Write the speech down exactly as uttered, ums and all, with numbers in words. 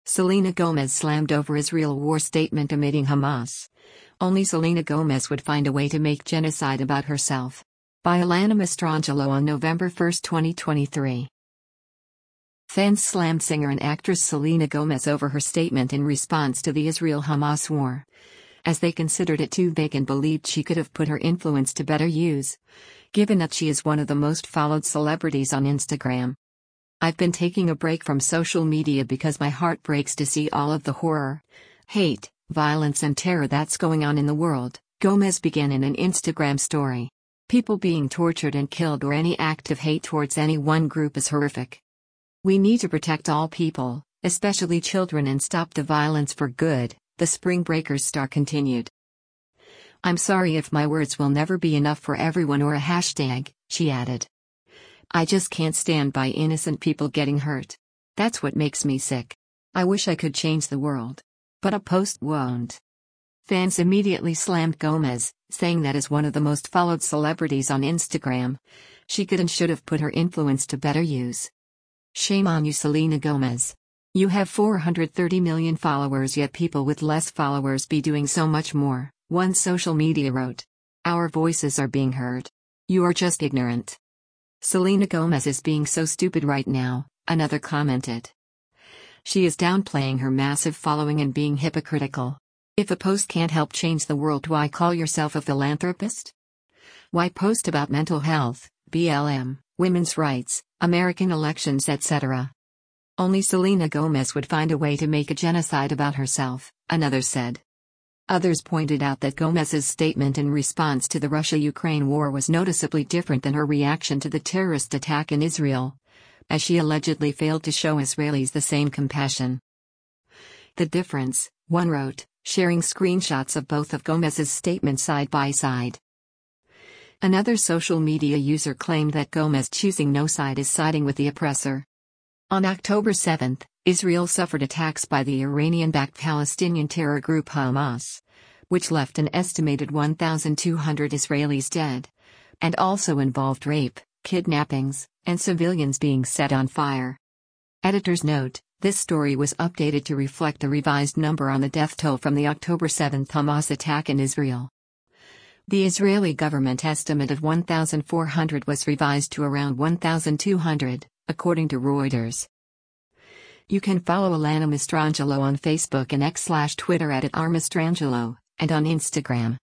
Selena Gomez slammed over Israel war statement omitting Hamas. Only Selena Gomez would find a way to make genocide about herself. By Alana Mastrangelo on November first, twenty twenty-three. Fans slammed singer and actress Selena Gomez over her statement in response to the Israel-Hamas war, as they considered it too vague and believed she could have put her influence to better use, given that she is one of the most followed celebrities on Instagram. "I've been taking a break from social media because my heart breaks to see all of the horror, hate, violence and terror that's going on in the world," Gomez began in an Instagram story. "People being tortured and killed or any act of hate towards any one group is horrific. We need to protect all people, especially children, and stop the violence for good," the Spring Breakers star continued. "I'm sorry if my words will never be enough for everyone or a hashtag," she added. "I just can't stand by innocent people getting hurt. That's what makes me sick. I wish I could change the world. But a post won't." Fans immediately slammed Gomez, saying that as one of the most followed celebrities on Instagram, she could and should have put her influence to better use. "Shame on you, Selena Gomez. You have four hundred thirty million followers, yet people with less followers be doing so much more," one social media wrote. "Our voices are being heard. You are just ignorant. Selena Gomez is being so stupid right now," another commented. "She is downplaying her massive following and being hypocritical. If a post can't help change the world, why call yourself a philanthropist? Why post about mental health, B L M, women's rights, American elections, et cetera? Only Selena Gomez would find a way to make a genocide about herself," another said. Others pointed out that Gomez's statement in response to the Russia-Ukraine war was noticeably different than her reaction to the terrorist attack in Israel, as she allegedly failed to show Israelis the same compassion. "The difference," one wrote, sharing screenshots of both of Gomez's statements side by side. Another social media user claimed that Gomez choosing no side is siding with the oppressor. On October seventh, Israel suffered attacks by the Iranian-backed Palestinian terror group Hamas, which left an estimated one thousand two hundred Israelis dead, and also involved rape, kidnappings, and civilians being set on fire. Editor's note: this story was updated to reflect the revised number on the death toll from the October seventh Hamas attack in Israel. The Israeli government estimate of one thousand four hundred was revised to around one thousand two hundred, according to Reuters. You can follow Alana Mastrangelo on Facebook and X slash Twitter at, at r mastrangelo, and on Instagram.